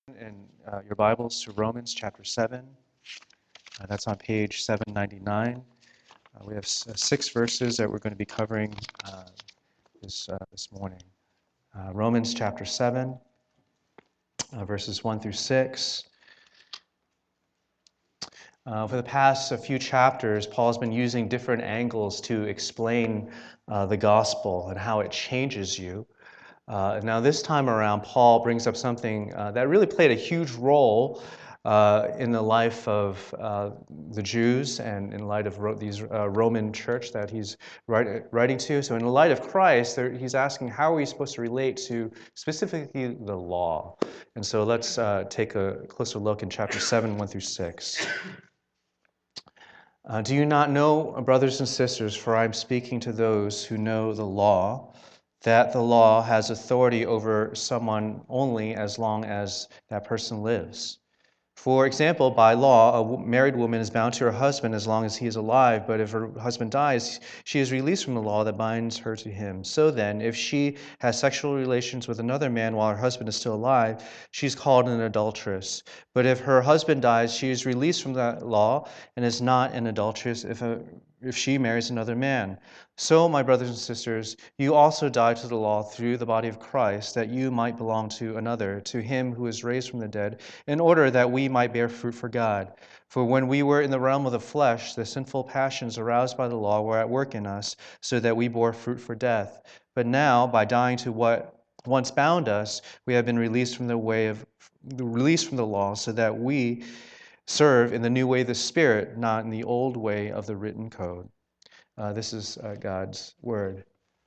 In your Bibles to Romans chapter 7. That's on page 799. We have 6 verses that we're going to be covering this morning. Romans chapter 7, verses 1 through 6. For the past few chapters, Paul has been using different angles to explain the gospel and how it changes you. Now, this time around, Paul brings up something that really played a huge role in the life of the Jews and in light of these Roman church that he's writing to. So in the light of Christ, he's asking how are we supposed to relate to specifically the law. And so let's take a closer look in chapter 7, 1 through 6. Do you not know, brothers and sisters, for I am speaking to those who know the law, that the law has authority over someone only as long as that person lives. For example, by law, a married woman is bound to her husband as long as he is alive, but if her husband dies, she is released from the law that binds her to him. So then, if she has sexual relations with another man while her husband is still alive, she is called an adulteress. But if her husband dies, she is released from that law and is not an adulteress if she marries another man. So, my brothers and sisters, you also died to the law through the body of Christ, that you might belong to another, to him who is raised from the dead, in order that we might bear fruit for God. For when we were in the realm of the flesh, the sinful passions aroused by the law were at work in us, so that we bore fruit for death. But now, by dying to what once bound us, we have been released from the law, so that we serve in the new way of the Spirit, not in the old way of the written code. This is God's word.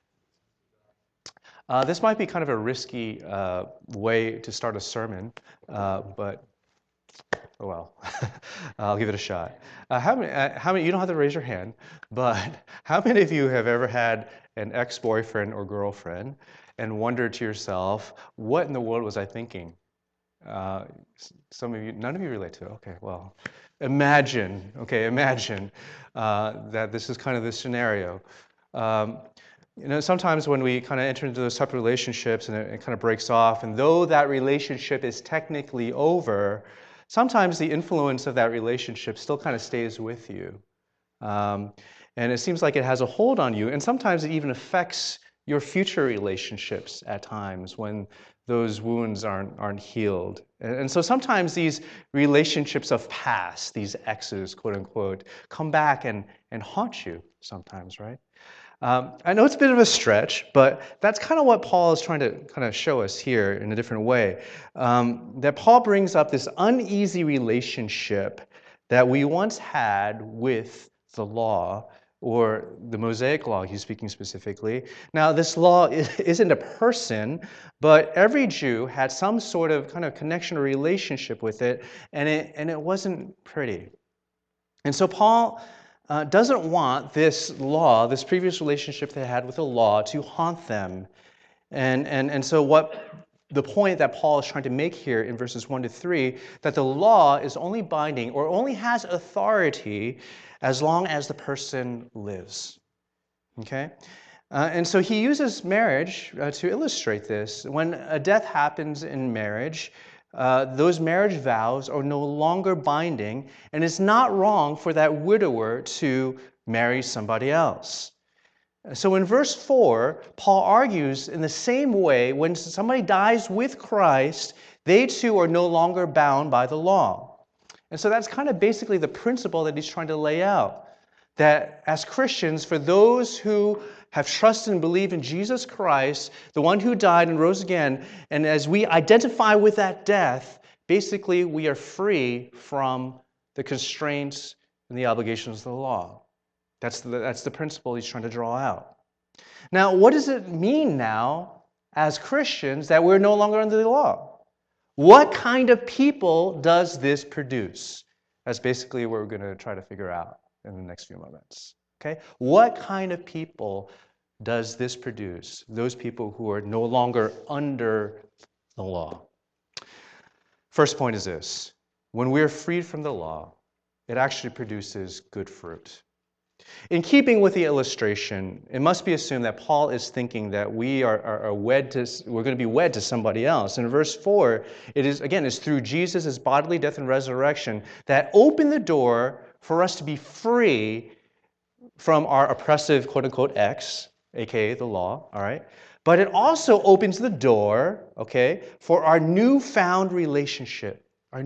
This might be kind of a risky way to start a sermon, but oh well, I'll give it a shot. How many? You don't have to raise your hand, but how many of you have ever had an ex-boyfriend or girlfriend and wondered to yourself, what in the world was I thinking? Some of you, none of you relate to it. Okay, well, imagine that this is kind of the scenario. Sometimes when we kind of enter into those type of relationships and it kind of breaks off, and though that relationship is technically over, sometimes the influence of that relationship still kind of stays with you. And it seems like it has a hold on you, and sometimes it even affects your future relationships at times when those wounds aren't healed. And so sometimes these relationships of past, these exes, quote unquote, come back and haunt you sometimes, right? I know it's a bit of a stretch, but that's kind of what Paul is trying to kind of show us here in a different way. That Paul brings up this uneasy relationship that we once had with the law, or the Mosaic law, he's speaking specifically. Now, this law isn't a person, but every Jew had some sort of kind of connection or relationship with it, and it wasn't pretty. And so Paul doesn't want this law, this previous relationship they had with the law, to haunt them. And so the point that Paul is trying to make here in verses 1 to 3, that the law is only binding or only has authority as long as the person lives. Okay? And so he uses marriage to illustrate this. When a death happens in marriage, those marriage vows are no longer binding, and it's not wrong for that widower to marry somebody else. So in verse 4, Paul argues in the same way, when somebody dies with Christ, they too are no longer bound by the law. And so that's kind of basically the principle that he's trying to lay out. That as Christians, for those who have trusted and believed in Jesus Christ, the one who died and rose again, and as we identify with that death, basically we are free from the constraints and the obligations of the law. That's the principle he's trying to draw out. Now, what does it mean now as Christians that we're no longer under the law? What kind of people does this produce? That's basically what we're going to try to figure out in the next few moments. Okay? What kind of people does this produce? Those people who are no longer under the law. First point is this. When we're freed from the law, it actually produces good fruit. In keeping with the illustration, it must be assumed that Paul is thinking that are wed to, we're going to be wed to somebody else. In verse 4, it is, again, it's through Jesus' bodily death and resurrection that opened the door for us to be free from our oppressive, quote-unquote, ex, aka the law, all right? But it also opens the door, okay, for our newfound relationship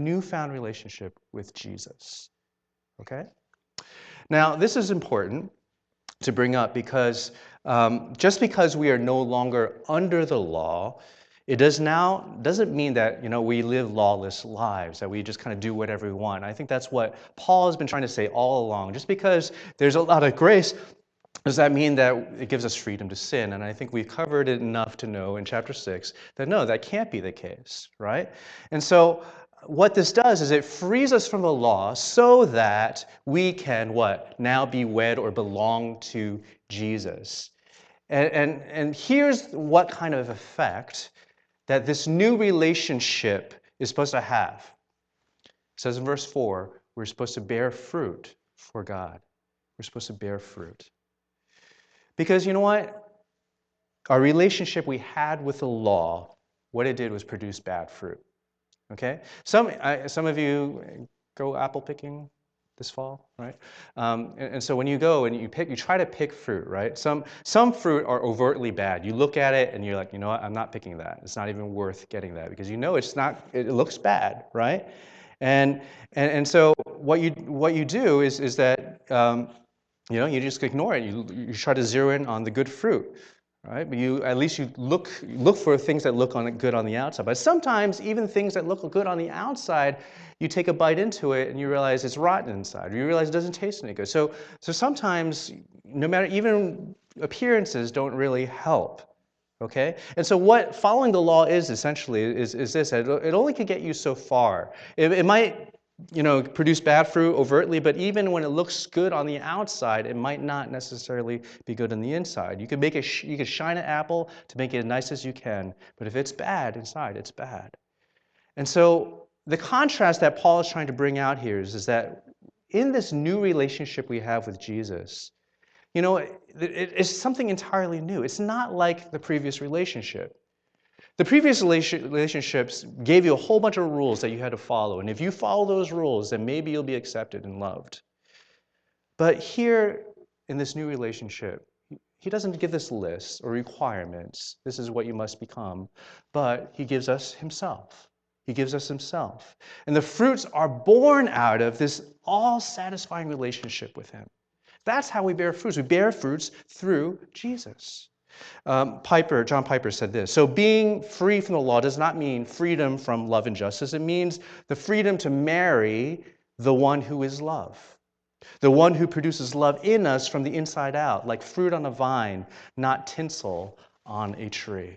with Jesus, okay? Now, this is important to bring up because just because we are no longer under the law, it doesn't mean that we live lawless lives, that we just kind of do whatever we want. I think that's what Paul has been trying to say all along. Just because there's a lot of grace, does that mean that it gives us freedom to sin? And I think we've covered it enough to know in chapter 6 that no, that can't be the case, right? And so what this does is it frees us from the law so that we can what? Now be wed or belong to Jesus. And here's what kind of effect that this new relationship is supposed to have. It says in verse 4, we're supposed to bear fruit for God. We're supposed to bear fruit. Because you know what? Our relationship we had with the law, what it did was produce bad fruit. Okay? Some of you go apple picking this fall, right? And so when you go and you try to pick fruit, right? Some fruit are overtly bad. You look at it and you're like, you know what? I'm not picking that. It's not even worth getting that because you know it's not. It looks bad, right? And so what you do is that you just ignore it. You try to zero in on the good fruit. Right? But at least you look for things that look good on the outside. But sometimes even things that look good on the outside, you take a bite into it and you realize it's rotten inside, or you realize it doesn't taste any good. So sometimes, no matter, even appearances don't really help. Okay? And so what following the law is essentially is this: it only can get you so far. It might produce bad fruit overtly, but even when it looks good on the outside, it might not necessarily be good on the inside. You could shine an apple to make it as nice as you can, but if it's bad inside, it's bad. And so the contrast that Paul is trying to bring out here is that in this new relationship we have with Jesus, it's something entirely new. It's not like the previous relationship. The previous relationships gave you a whole bunch of rules that you had to follow. And if you follow those rules, then maybe you'll be accepted and loved. But here in this new relationship, he doesn't give us lists or requirements. This is what you must become. But he gives us himself. He gives us himself. And the fruits are born out of this all-satisfying relationship with him. That's how we bear fruits. We bear fruits through Jesus. John Piper said this: so being free from the law does not mean freedom from love and justice. It means the freedom to marry the one who is love, the one who produces love in us from the inside out, like fruit on a vine, not tinsel on a tree.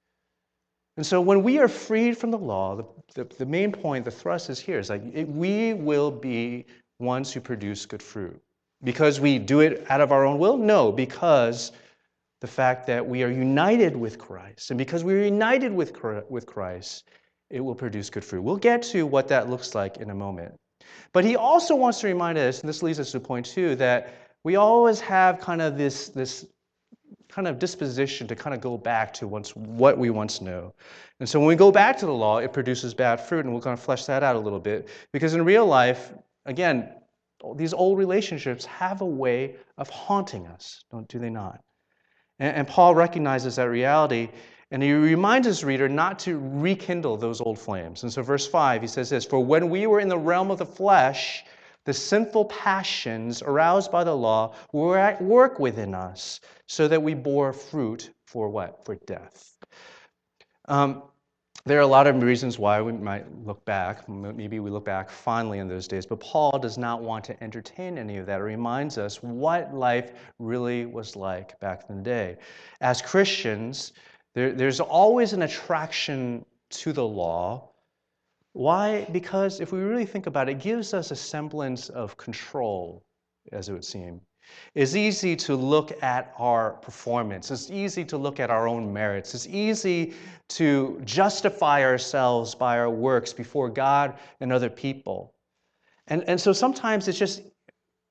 And so when we are freed from the law, the main point, the thrust is here, is like we will be ones who produce good fruit. Because we do it out of our own will? No, because the fact that we are united with Christ. And because we're united with Christ, it will produce good fruit. We'll get to what that looks like in a moment. But he also wants to remind us, and this leads us to point 2, that we always have kind of this kind of disposition to kind of go back to what we once knew. And so when we go back to the law, it produces bad fruit, and we're going to flesh that out a little bit. Because in real life, again, these old relationships have a way of haunting us, do they not? And Paul recognizes that reality, and he reminds his reader not to rekindle those old flames. And so verse 5, he says this: for when we were in the realm of the flesh, the sinful passions aroused by the law were at work within us, so that we bore fruit for what? For death. There are a lot of reasons why we might look back. Maybe we look back fondly in those days, but Paul does not want to entertain any of that. It reminds us what life really was like back in the day. As Christians, there's always an attraction to the law. Why? Because if we really think about it, it gives us a semblance of control, as it would seem. It's easy to look at our performance. It's easy to look at our own merits. It's easy to justify ourselves by our works before God and other people. And so sometimes it's just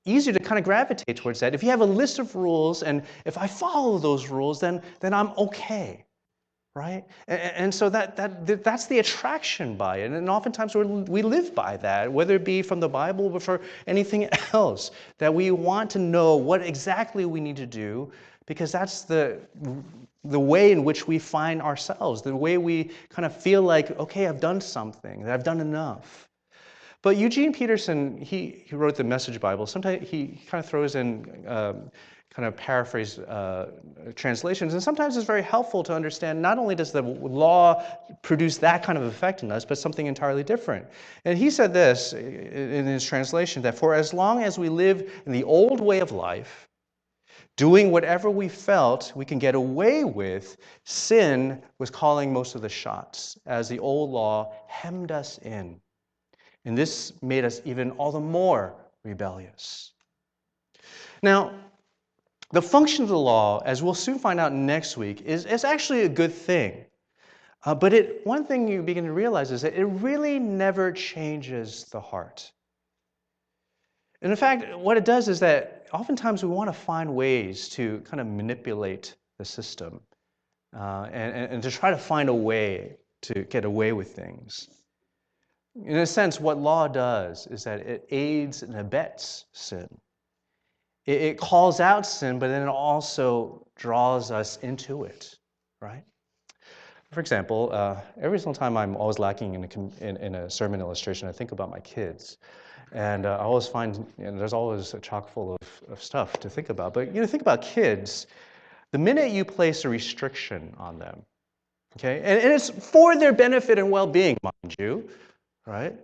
easier to kind of gravitate towards that. If you have a list of rules, and if I follow those rules, then I'm okay, right? And so that's the attraction by it. And oftentimes we live by that, whether it be from the Bible or for anything else, that we want to know what exactly we need to do, because that's the way in which we find ourselves, the way we kind of feel like, okay, I've done something, that I've done enough. But Eugene Peterson, he wrote the Message Bible. Sometimes he kind of throws in kind of paraphrase translations, and sometimes it's very helpful to understand not only does the law produce that kind of effect in us, but something entirely different. And he said this in his translation, that for as long as we live in the old way of life, doing whatever we felt we can get away with, sin was calling most of the shots as the old law hemmed us in. And this made us even all the more rebellious. Now, the function of the law, as we'll soon find out next week, is actually a good thing. But one thing you begin to realize is that it really never changes the heart. And in fact, what it does is that oftentimes we want to find ways to kind of manipulate the system and to try to find a way to get away with things. In a sense, what law does is that it aids and abets sin. It calls out sin, but then it also draws us into it, right? For example, every single time I'm always lacking in a sermon illustration, I think about my kids. And I always find there's always a chock full of stuff to think about. But think about kids. The minute you place a restriction on them, okay, and it's for their benefit and well-being, mind you, right?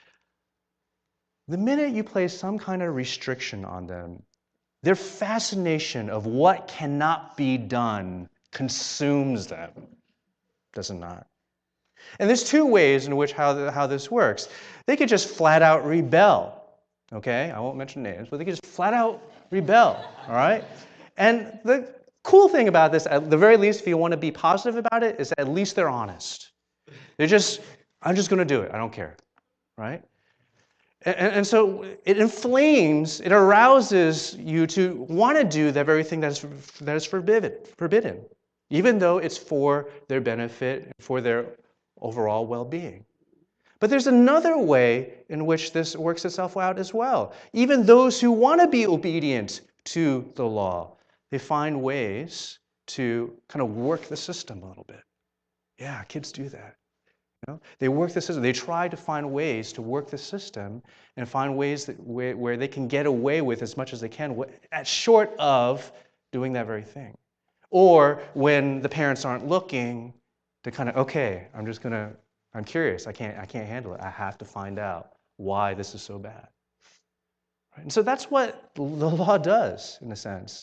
The minute you place some kind of restriction on them, their fascination of what cannot be done consumes them, does it not? And there's two ways in which how this works. They could just flat out rebel, okay? I won't mention names, but they could just flat out rebel, all right? And the cool thing about this, at the very least, if you want to be positive about it, is at least they're honest. I'm just going to do it. I don't care, right? And so it inflames, it arouses you to want to do that very thing that is forbidden, even though it's for their benefit, for their overall well-being. But there's another way in which this works itself out as well. Even those who want to be obedient to the law, they find ways to kind of work the system a little bit. Yeah, kids do that. They work the system. They try to find ways to work the system and find ways where they can get away with as much as they can, short of doing that very thing. Or when the parents aren't looking, to kind of, okay, I'm curious. I can't handle it. I have to find out why this is so bad. Right? And so that's what the law does, in a sense.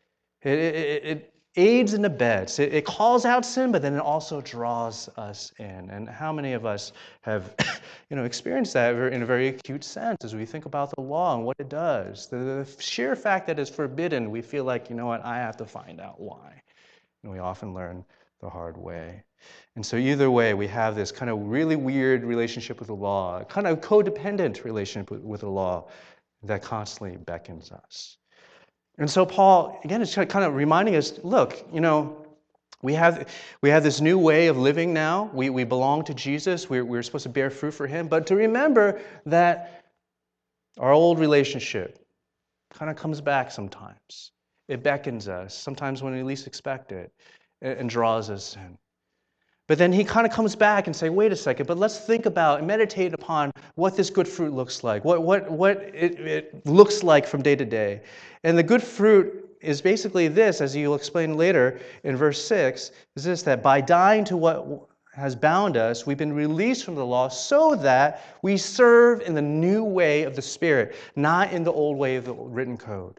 It aids and abets. It calls out sin, but then it also draws us in. And how many of us have experienced that in a very acute sense as we think about the law and what it does? The sheer fact that it's forbidden, we feel like, I have to find out why. And we often learn the hard way. And so either way, we have this kind of really weird relationship with the law, a kind of codependent relationship with the law that constantly beckons us. And so Paul, again, is kind of reminding us, look, we have this new way of living now. We belong to Jesus. We're supposed to bear fruit for him. But to remember that our old relationship kind of comes back sometimes. It beckons us, sometimes when we least expect it, and draws us in. But then he kind of comes back and say, wait a second, but let's think about and meditate upon what this good fruit looks like, what it looks like from day to day. And the good fruit is basically this, as you'll explain later in verse 6, is this, that by dying to what has bound us, we've been released from the law so that we serve in the new way of the Spirit, not in the old way of the written code.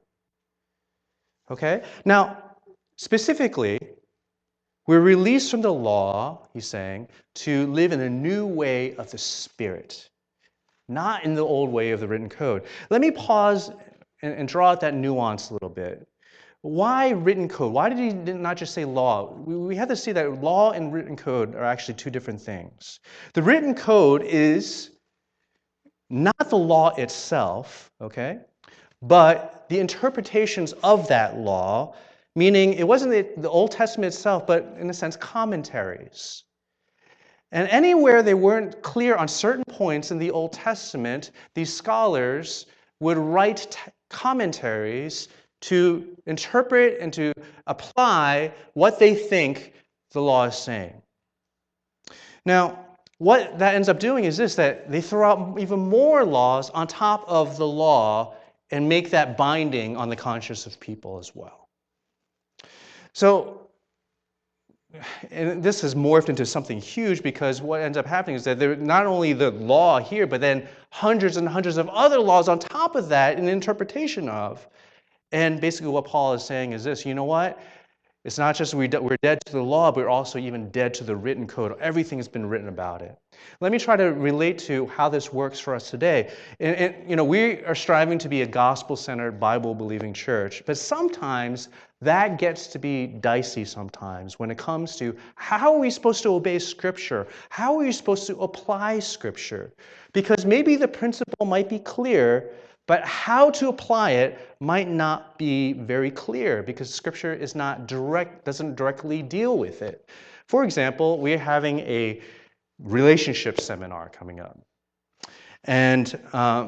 Okay? Now, specifically, we're released from the law, he's saying, to live in a new way of the Spirit, not in the old way of the written code. Let me pause and draw out that nuance a little bit. Why written code? Why did he not just say law? We have to see that law and written code are actually two different things. The written code is not the law itself, okay? but the interpretations of that law, meaning it wasn't the Old Testament itself, but in a sense, commentaries. And anywhere they weren't clear on certain points in the Old Testament, these scholars would write commentaries to interpret and to apply what they think the law is saying. Now, what that ends up doing is this, that they throw out even more laws on top of the law and make that binding on the conscience of people as well. So, and this has morphed into something huge, because what ends up happening is that there not only the law here, but then hundreds and hundreds of other laws on top of that in interpretation of. And basically what Paul is saying is this, you know what? It's not just we're dead to the law, but we're also even dead to the written code. Everything has been written about it. Let me try to relate to how this works for us today. And we are striving to be a gospel-centered, Bible-believing church, but sometimes that gets to be dicey sometimes when it comes to how are we supposed to obey Scripture? How are we supposed to apply Scripture? Because maybe the principle might be clear, but how to apply it might not be very clear, because Scripture is not doesn't directly deal with it. For example, we're having a relationship seminar coming up. And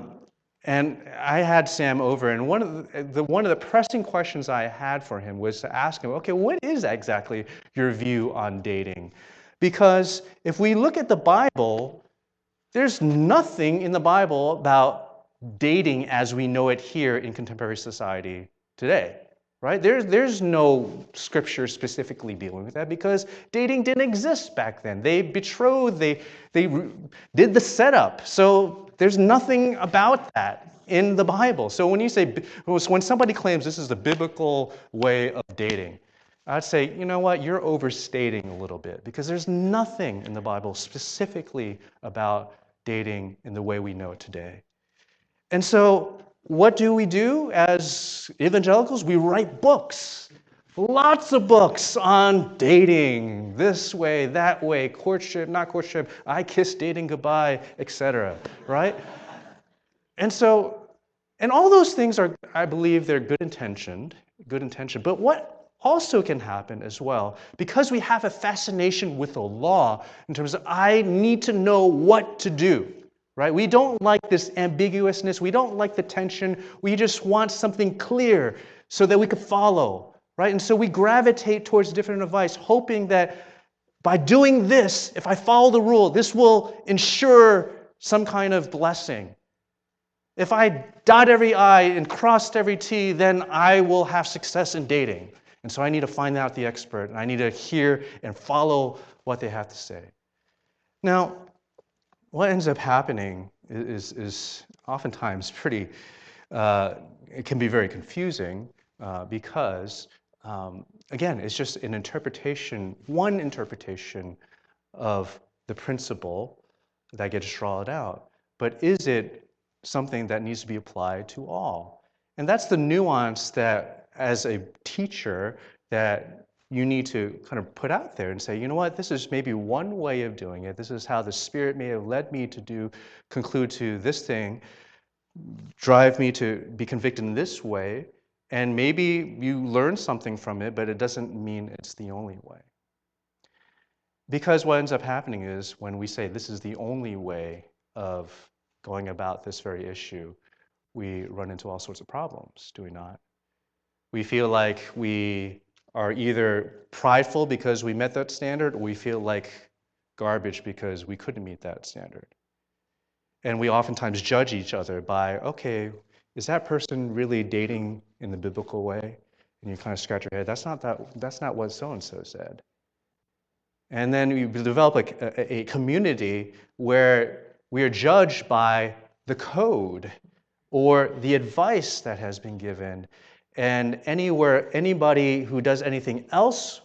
I had Sam over, and one of the pressing questions I had for him was to ask him, okay, what is exactly your view on dating? Because if we look at the Bible, there's nothing in the Bible about dating as we know it here in contemporary society today, right? There's no scripture specifically dealing with that, because dating didn't exist back then. They betrothed, they did the setup. So there's nothing about that in the Bible. So when somebody claims this is the biblical way of dating, I'd say, you know what, you're overstating a little bit, because there's nothing in the Bible specifically about dating in the way we know it today. And so what do we do as evangelicals? We write books, lots of books on dating, this way, that way, courtship, not courtship, I kiss dating goodbye, etc., right? And all those things are, I believe, they're good intentioned, but what also can happen as well, because we have a fascination with the law in terms of I need to know what to do. Right? We don't like this ambiguousness. We don't like the tension. We just want something clear so that we could follow. Right? And so we gravitate towards different advice, hoping that by doing this, if I follow the rule, this will ensure some kind of blessing. If I dot every I and crossed every T, then I will have success in dating. And so I need to find out the expert, and I need to hear and follow what they have to say. Now, what ends up happening is oftentimes pretty, it can be very confusing, because, again, it's just an interpretation, one interpretation of the principle that gets drawn out. But is it something that needs to be applied to all? And that's the nuance that, as a teacher, that you need to kind of put out there and say, you know what, this is maybe one way of doing it. This is how the Spirit may have led me to conclude to this thing, drive me to be convicted in this way, and maybe you learn something from it, but it doesn't mean it's the only way. Because what ends up happening is when we say this is the only way of going about this very issue, we run into all sorts of problems, do we not? We feel like we are either prideful because we met that standard, or we feel like garbage because we couldn't meet that standard. And we oftentimes judge each other by, okay, is that person really dating in the biblical way? And you kind of scratch your head, that's not what so-and-so said. And then you develop a community where we are judged by the code or the advice that has been given. And anybody who does anything else,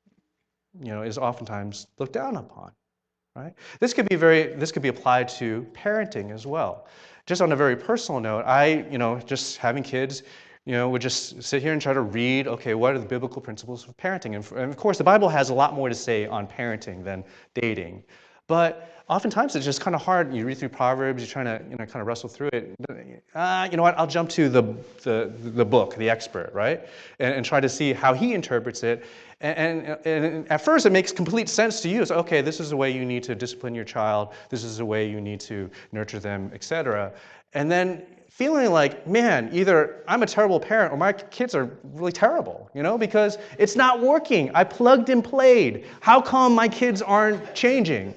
is oftentimes looked down upon, right? This could be applied to parenting as well. Just on a very personal note, just having kids, would just sit here and try to read, okay, what are the biblical principles of parenting? And of course, the Bible has a lot more to say on parenting than dating. But oftentimes it's just kind of hard. You read through Proverbs, you're trying to kind of wrestle through it. You know what? I'll jump to the book, the expert, right, and try to see how he interprets it. And at first it makes complete sense to you. It's okay. This is the way you need to discipline your child. This is the way you need to nurture them, etc. And then feeling like, man, either I'm a terrible parent or my kids are really terrible, because it's not working. I plugged and played. How come my kids aren't changing?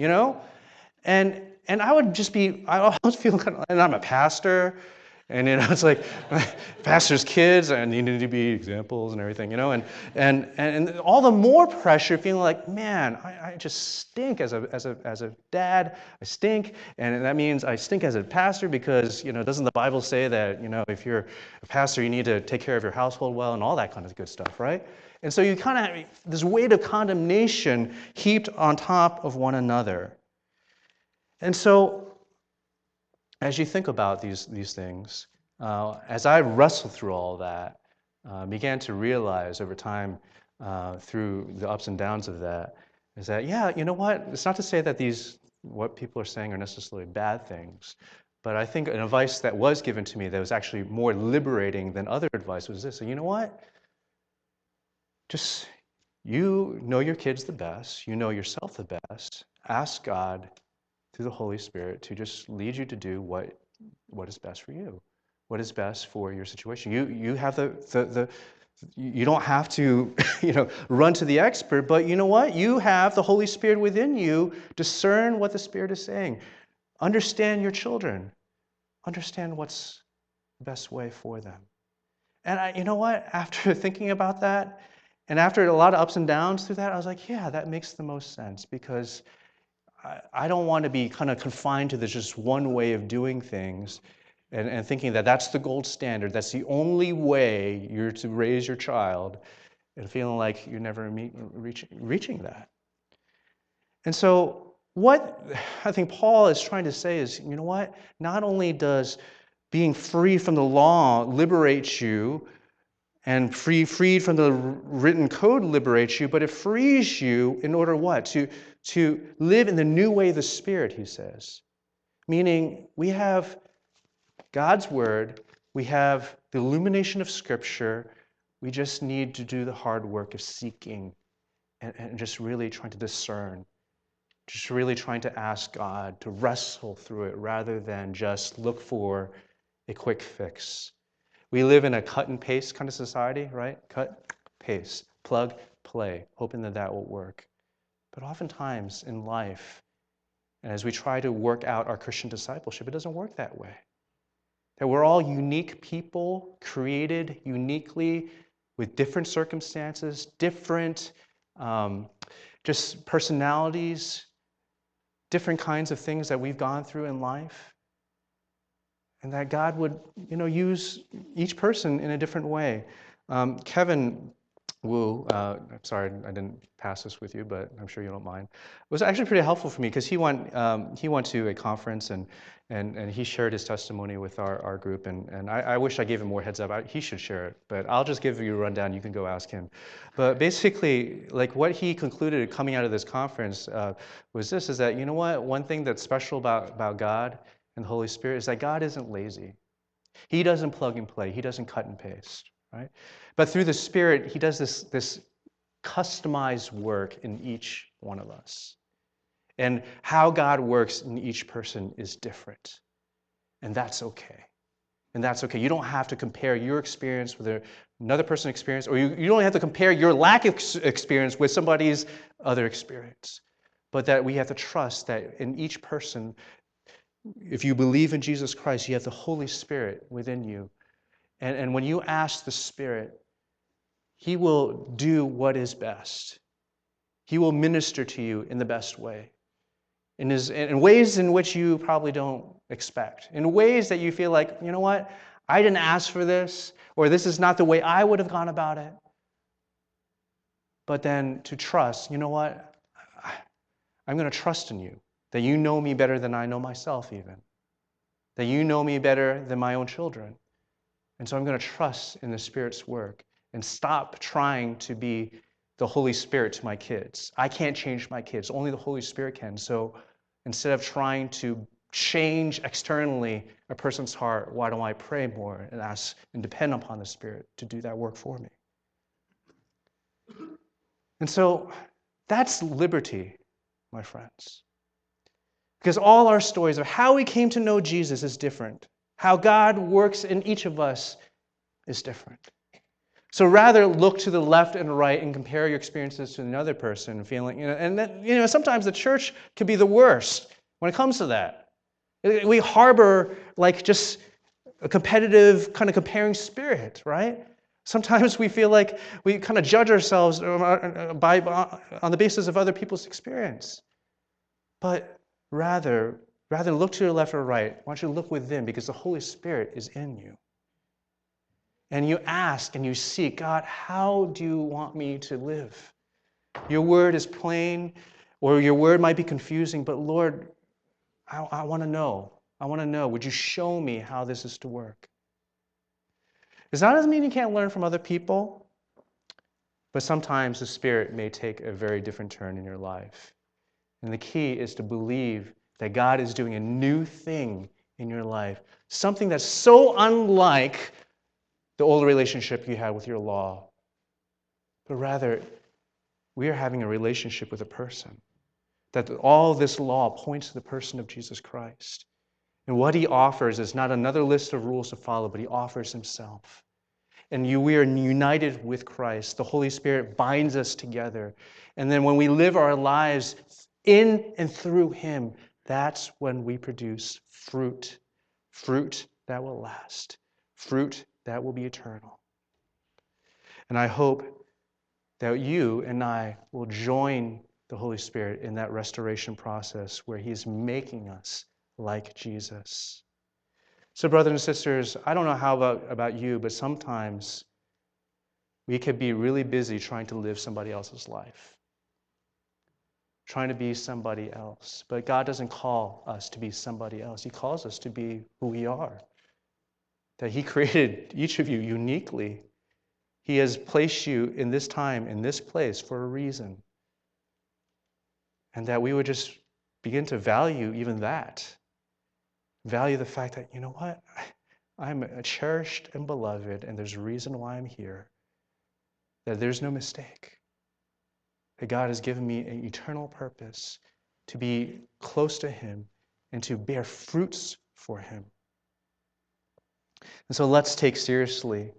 And I would just I always feel and I'm a pastor, and it's like pastor's kids, and you need to be examples and everything, and all the more pressure, feeling like, man, I just stink as a dad. I stink, and that means I stink as a pastor because doesn't the Bible say that if you're a pastor you need to take care of your household well and all that kind of good stuff, right? And so you kind of this weight of condemnation heaped on top of one another. And so, as you think about these things, as I wrestled through all that, began to realize over time through the ups and downs of that, is that, yeah, you know what? It's not to say that what people are saying are necessarily bad things, but I think an advice that was given to me that was actually more liberating than other advice was this. So you know what? Just, you know your kids the best. You know yourself the best. Ask God through the Holy Spirit to just lead you to do what is best for you, what is best for your situation. You have you don't have to run to the expert, but you know what? You have the Holy Spirit within you. Discern what the Spirit is saying. Understand your children. Understand what's the best way for them. And you know what? After thinking about that, and after a lot of ups and downs through that, I was like, yeah, that makes the most sense, because I don't want to be kind of confined to this just one way of doing things and thinking that that's the gold standard, that's the only way you're to raise your child, and feeling like you're never reaching that. And so what I think Paul is trying to say is, you know what? Not only does being free from the law liberate you, and freed from the written code liberates you, but it frees you in order what? To live in the new way of the Spirit, he says. Meaning, we have God's Word, we have the illumination of Scripture, we just need to do the hard work of seeking and just really trying to discern, just really trying to ask God to wrestle through it rather than just look for a quick fix. We live in a cut and paste kind of society, right? Cut, paste, plug, play, hoping that will work. But oftentimes in life, and as we try to work out our Christian discipleship, it doesn't work that way. That we're all unique people, created uniquely with different circumstances, different just personalities, different kinds of things that we've gone through in life. And that God would, use each person in a different way. Kevin Wu, I'm sorry I didn't pass this with you, but I'm sure you don't mind. It was actually pretty helpful for me because he went to a conference and he shared his testimony with our group. And I wish I gave him more heads up. He should share it, but I'll just give you a rundown. You can go ask him. But basically, like what he concluded coming out of this conference was this: is that you know what? One thing that's special about God and the Holy Spirit is that God isn't lazy. He doesn't plug and play. He doesn't cut and paste, right? But through the Spirit, he does this customized work in each one of us. And how God works in each person is different. And that's okay. And that's okay. You don't have to compare your experience with another person's experience, or you don't have to compare your lack of experience with somebody's other experience. But that we have to trust that in each person, if you believe in Jesus Christ, you have the Holy Spirit within you. And when you ask the Spirit, He will do what is best. He will minister to you in the best way. In ways in which you probably don't expect. In ways that you feel like, you know what? I didn't ask for this, or this is not the way I would have gone about it. But then to trust, you know what? I'm going to trust in you. That you know me better than I know myself even. That you know me better than my own children. And so I'm going to trust in the Spirit's work and stop trying to be the Holy Spirit to my kids. I can't change my kids. Only the Holy Spirit can. So instead of trying to change externally a person's heart, why don't I pray more and ask and depend upon the Spirit to do that work for me? And so that's liberty, my friends. Because all our stories of how we came to know Jesus is different. How God works in each of us is different. So rather look to the left and right and compare your experiences to another person, feeling, and that, sometimes the church can be the worst when it comes to that. We harbor like just a competitive kind of comparing spirit, right? Sometimes we feel like we kind of judge ourselves on the basis of other people's experience. But rather look to your left or right. Why don't you look within, because the Holy Spirit is in you. And you ask and you seek, God, how do you want me to live? Your word is plain, or your word might be confusing, but Lord, I want to know. I want to know. Would you show me how this is to work? Because that doesn't mean you can't learn from other people, but sometimes the Spirit may take a very different turn in your life. And the key is to believe that God is doing a new thing in your life, something that's so unlike the old relationship you had with your law, but rather we are having a relationship with a person. That all this law points to the person of Jesus Christ. And what he offers is not another list of rules to follow, but he offers himself. And we are united with Christ. The Holy Spirit binds us together. And then when we live our lives in and through him, that's when we produce fruit. Fruit that will last. Fruit that will be eternal. And I hope that you and I will join the Holy Spirit in that restoration process where he's making us like Jesus. So brothers and sisters, I don't know how about you, but sometimes we can be really busy trying to live somebody else's life, trying to be somebody else. But God doesn't call us to be somebody else. He calls us to be who we are, that he created each of you uniquely. He has placed you in this time, in this place for a reason. And that we would just begin to value even that. Value the fact that, you know what? I'm cherished and beloved, and there's a reason why I'm here. That there's no mistake. That God has given me an eternal purpose to be close to him and to bear fruits for him. And so let's take seriously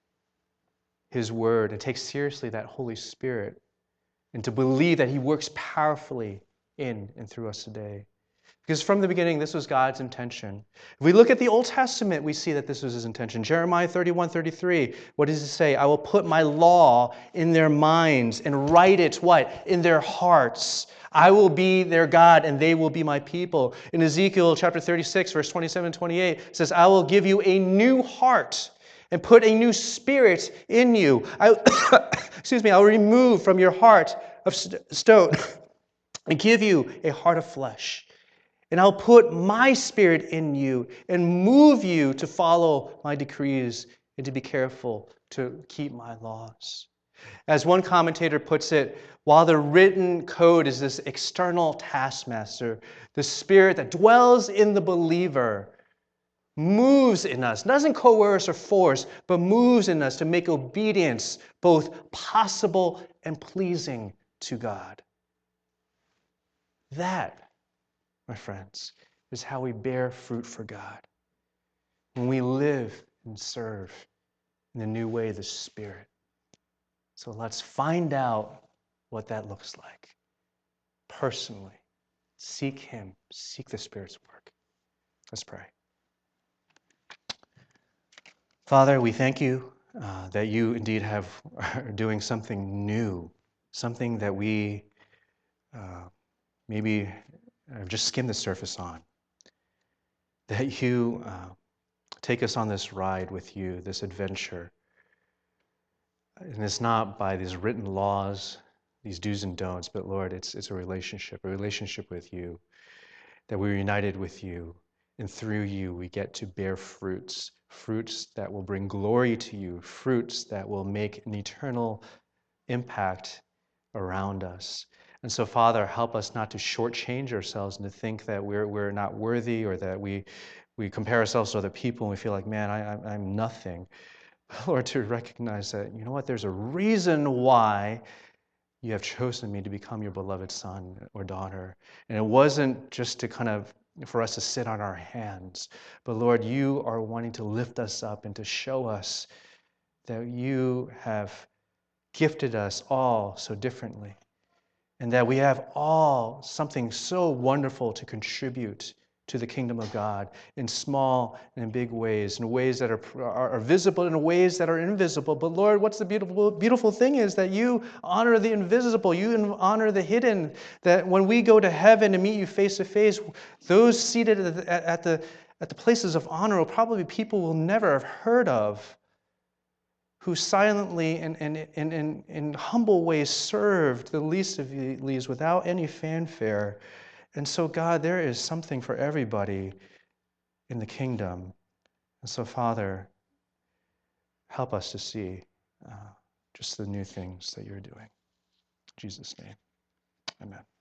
his word and take seriously that Holy Spirit and to believe that he works powerfully in and through us today. Because from the beginning, this was God's intention. If we look at the Old Testament, we see that this was his intention. Jeremiah 31:33, what does it say? I will put my law in their minds and write it, what? In their hearts. I will be their God and they will be my people. In Ezekiel chapter 36, verse 27 and 28, it says, I will give you a new heart and put a new spirit in you. Excuse me, I will remove from your heart of stone and give you a heart of flesh. And I'll put my spirit in you and move you to follow my decrees and to be careful to keep my laws. As one commentator puts it, while the written code is this external taskmaster, the spirit that dwells in the believer moves in us, doesn't coerce or force, but moves in us to make obedience both possible and pleasing to God. That, my friends, is how we bear fruit for God. When we live and serve in the new way of the Spirit. So let's find out what that looks like. Personally, seek him, seek the Spirit's work. Let's pray. Father, we thank you that you indeed are doing something new, something that we maybe have just skimmed the surface on. That you take us on this ride with you, this adventure. And it's not by these written laws, these do's and don'ts, but Lord, it's a relationship with you, that we're united with you. And through you, we get to bear fruits that will bring glory to you, fruits that will make an eternal impact around us. And so, Father, help us not to shortchange ourselves and to think that we're not worthy, or that we compare ourselves to other people and we feel like, man, I'm nothing. Lord, to recognize that, you know what, there's a reason why you have chosen me to become your beloved son or daughter. And it wasn't just to kind of for us to sit on our hands, but Lord, you are wanting to lift us up and to show us that you have gifted us all so differently, and that we have all something so wonderful to contribute to the kingdom of God in small and in big ways, in ways that are visible, in ways that are invisible. But Lord, what's the beautiful thing is that you honor the invisible, you honor the hidden, that when we go to heaven and meet you face to face, those seated at the places of honor will probably be people we'll never have heard of, who silently and in humble ways served the least of these without any fanfare. And so, God, there is something for everybody in the kingdom. And so, Father, help us to see just the new things that you're doing. In Jesus' name, amen.